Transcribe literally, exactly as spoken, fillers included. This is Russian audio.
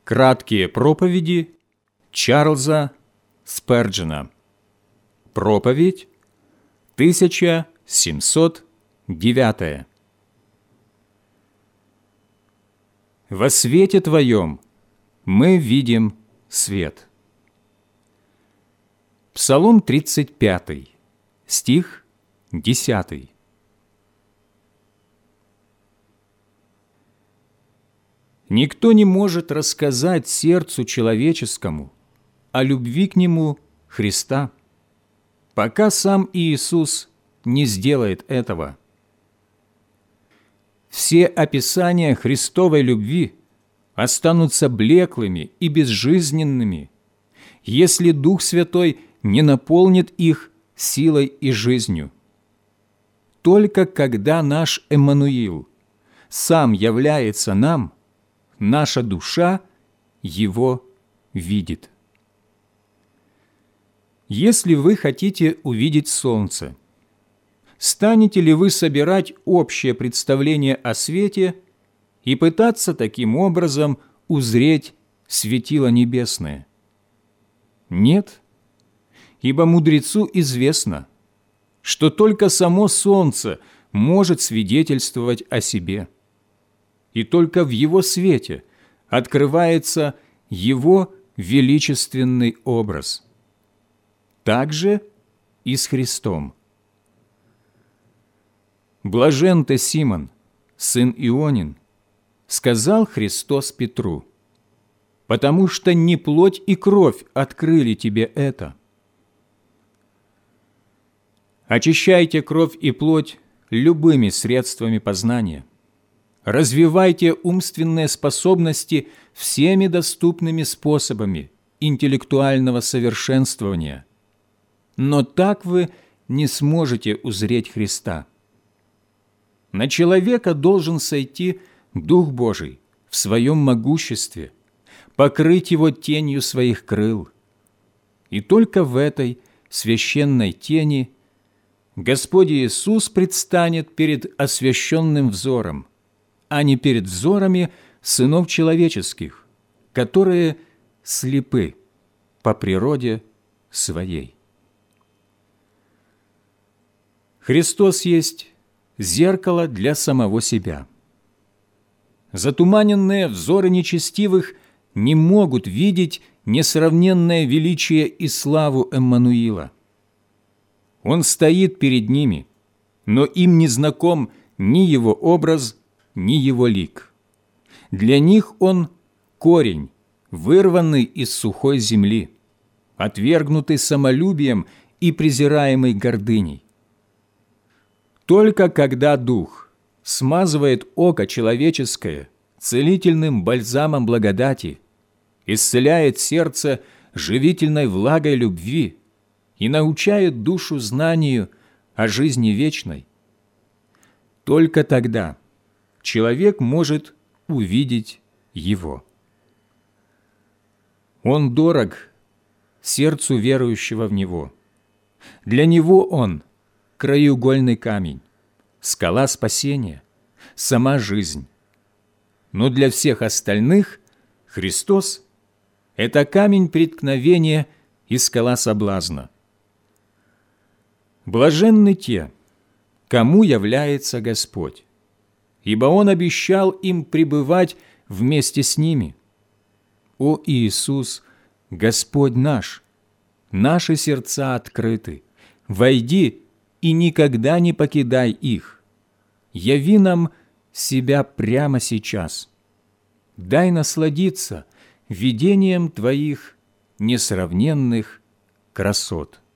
Краткие проповеди Чарльза Сперджена. Проповедь тысяча семьсот девятая. Во свете Твоем мы видим свет. Псалом тридцать пятый, стих десятый. Никто не может рассказать сердцу человеческому о любви к нему Христа, пока сам Иисус не сделает этого. Все описания Христовой любви останутся блеклыми и безжизненными, если Дух Святой не наполнит их силой и жизнью. Только когда наш Эммануил сам является нам, наша душа Его видит. Если вы хотите увидеть солнце, станете ли вы собирать общее представление о свете и пытаться таким образом узреть светило небесное? Нет, ибо мудрецу известно, что только само солнце может свидетельствовать о себе, и только в его свете открывается его величественный образ. Так же и с Христом. «Блажен ты, Симон, сын Ионин, сказал Христос Петру, потому что не плоть и кровь открыли тебе это». Очищайте кровь и плоть любыми средствами познания. Развивайте умственные способности всеми доступными способами интеллектуального совершенствования. Но так вы не сможете узреть Христа. На человека должен сойти Дух Божий в своем могуществе, покрыть его тенью своих крыл. И только в этой священной тени Господь Иисус предстанет перед освященным взором, а не перед взорами сынов человеческих, которые слепы по природе своей. Христос есть зеркало для самого себя. Затуманенные взоры нечестивых не могут видеть несравненное величие и славу Эммануила. Он стоит перед ними, но им не знаком ни его образ, ни его лик. Для них он – корень, вырванный из сухой земли, отвергнутый самолюбием и презираемый гордыней. Только когда Дух смазывает око человеческое целительным бальзамом благодати, исцеляет сердце живительной влагой любви и научает душу знанию о жизни вечной, только тогда человек может увидеть Его. Он дорог сердцу верующего в Него. Для него Он – краеугольный камень, скала спасения, сама жизнь. Но для всех остальных Христос – это камень преткновения и скала соблазна. Блаженны те, кому является Господь, ибо Он обещал им пребывать вместе с ними. О Иисус, Господь наш, наши сердца открыты, войди и никогда не покидай их. Яви нам себя прямо сейчас. Дай насладиться видением Твоих несравненных красот.